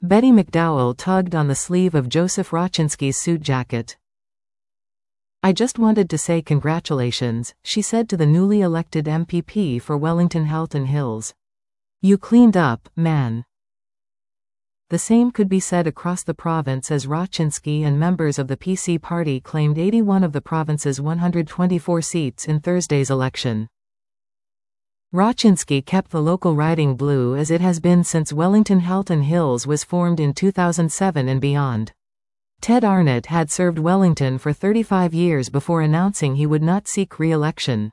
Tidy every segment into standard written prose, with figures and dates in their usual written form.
Betty McDowell tugged on the sleeve of Joseph Raczynski's suit jacket. "I just wanted to say congratulations," she said to the newly elected MPP for Wellington Halton Hills. "You cleaned up, man." The same could be said across the province as Raczynski and members of the PC party claimed 81 of the province's 124 seats in Thursday's election. Raczynski kept the local riding blue as it has been since Wellington Halton Hills was formed in 2007 and beyond. Ted Arnott had served Wellington for 35 years before announcing he would not seek re-election.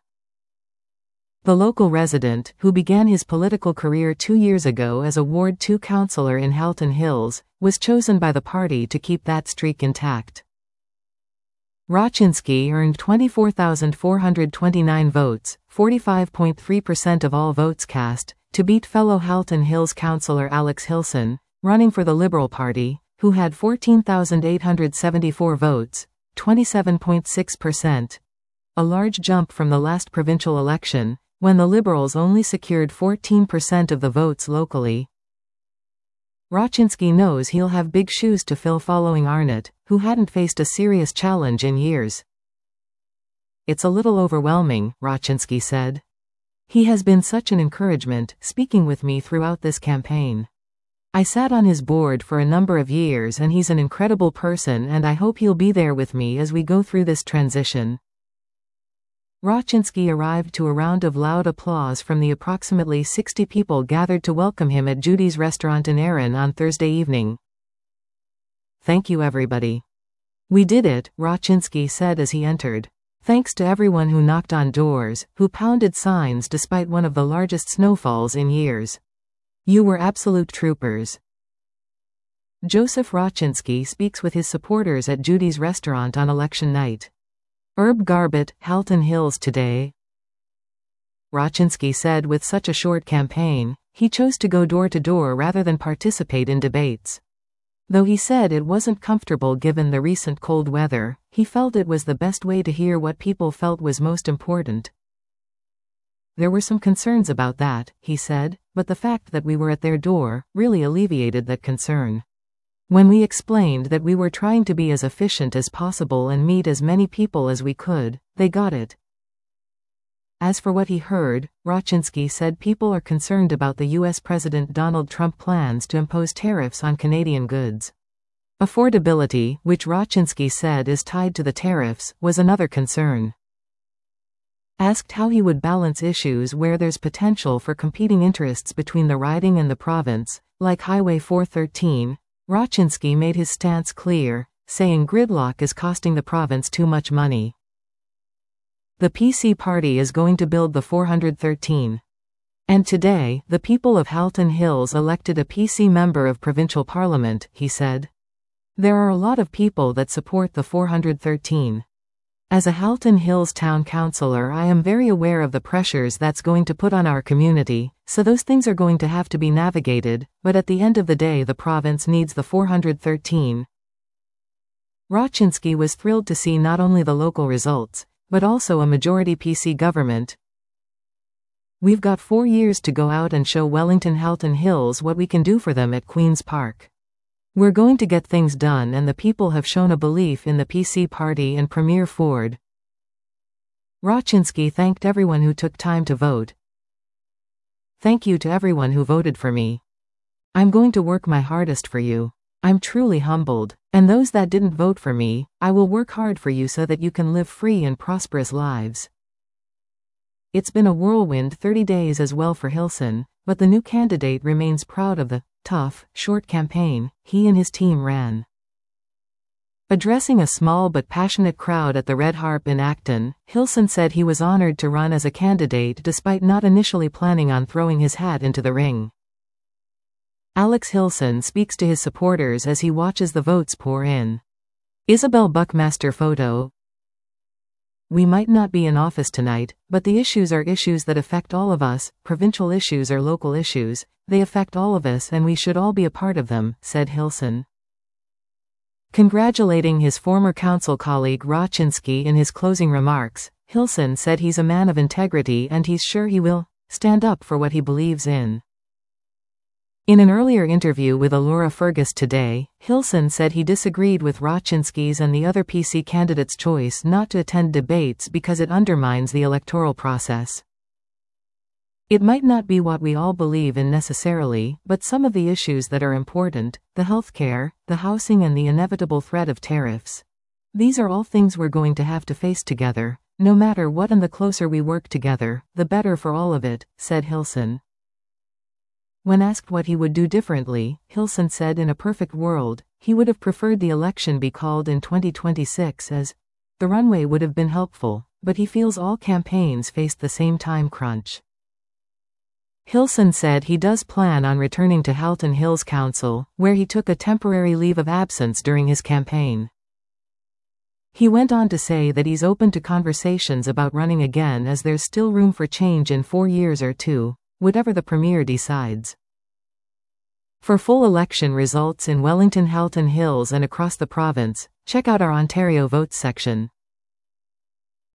The local resident, who began his political career 2 years ago as a Ward 2 councillor in Halton Hills, was chosen by the party to keep that streak intact. Raczynski earned 24,429 votes, 45.3% of all votes cast, to beat fellow Halton Hills councillor Alex Hilson, running for the Liberal Party, who had 14,874 votes, 27.6%. A large jump from the last provincial election, when the Liberals only secured 14% of the votes locally. Raczynski knows he'll have big shoes to fill following Arnott, who hadn't faced a serious challenge in years. "It's a little overwhelming," Raczynski said. "He has been such an encouragement, speaking with me throughout this campaign. I sat on his board for a number of years and he's an incredible person and I hope he'll be there with me as we go through this transition." Raczynski arrived to a round of loud applause from the approximately 60 people gathered to welcome him at Judy's restaurant in Erin on Thursday evening. "Thank you everybody. We did it," Raczynski said as he entered. "Thanks to everyone who knocked on doors, who pounded signs despite one of the largest snowfalls in years. You were absolute troopers." Joseph Raczynski speaks with his supporters at Judy's restaurant on election night. Herb Garbett, Halton Hills Today. Raczynski said with such a short campaign, he chose to go door to door rather than participate in debates. Though he said it wasn't comfortable given the recent cold weather, he felt it was the best way to hear what people felt was most important. "There were some concerns about that," he said, "but the fact that we were at their door really alleviated that concern. When we explained that we were trying to be as efficient as possible and meet as many people as we could, they got it." As for what he heard, Raczynski said people are concerned about the U.S. President Donald Trump plans to impose tariffs on Canadian goods. Affordability, which Raczynski said is tied to the tariffs, was another concern. Asked how he would balance issues where there's potential for competing interests between the riding and the province, like Highway 413, Raczynski made his stance clear, saying gridlock is costing the province too much money. "The PC party is going to build the 413. And today, the people of Halton Hills elected a PC member of provincial parliament," he said. "There are a lot of people that support the 413. As a Halton Hills town councillor, I am very aware of the pressures that's going to put on our community, so those things are going to have to be navigated, but at the end of the day the province needs the 413. Raczynski was thrilled to see not only the local results, but also a majority PC government. "We've got 4 years to go out and show Wellington Halton Hills what we can do for them at Queen's Park. We're going to get things done and the people have shown a belief in the PC party and Premier Ford." Raczynski thanked everyone who took time to vote. "Thank you to everyone who voted for me. I'm going to work my hardest for you. I'm truly humbled. And those that didn't vote for me, I will work hard for you so that you can live free and prosperous lives." It's been a whirlwind 30 days as well for Hilson, but the new candidate remains proud of the tough, short campaign he and his team ran. Addressing a small but passionate crowd at the Red Harp in Acton, Hilson said he was honored to run as a candidate despite not initially planning on throwing his hat into the ring. Alex Hilson speaks to his supporters as he watches the votes pour in. Isabel Buckmaster photo. "We might not be in office tonight, but the issues are issues that affect all of us. Provincial issues are local issues. They affect all of us and we should all be a part of them," said Hilson. Congratulating his former council colleague Raczynski in his closing remarks, Hilson said he's a man of integrity and he's sure he will stand up for what he believes in. In an earlier interview with Allura Fergus Today, Hilson said he disagreed with Raczynski's and the other PC candidates' choice not to attend debates because it undermines the electoral process. It might not be what we all believe in necessarily, but some of the issues that are important, the healthcare, the housing and the inevitable threat of tariffs. These are all things we're going to have to face together, no matter what, and the closer we work together, the better for all of it, said Hilson. When asked what he would do differently, Hilson said in a perfect world, he would have preferred the election be called in 2026 as the runway would have been helpful, but he feels all campaigns faced the same time crunch. Hilson said he does plan on returning to Halton Hills Council, where he took a temporary leave of absence during his campaign. He went on to say that he's open to conversations about running again as there's still room for change in 4 years or 2, whatever the Premier decides. For full election results in Wellington, Halton Hills and across the province, check out our Ontario Votes section.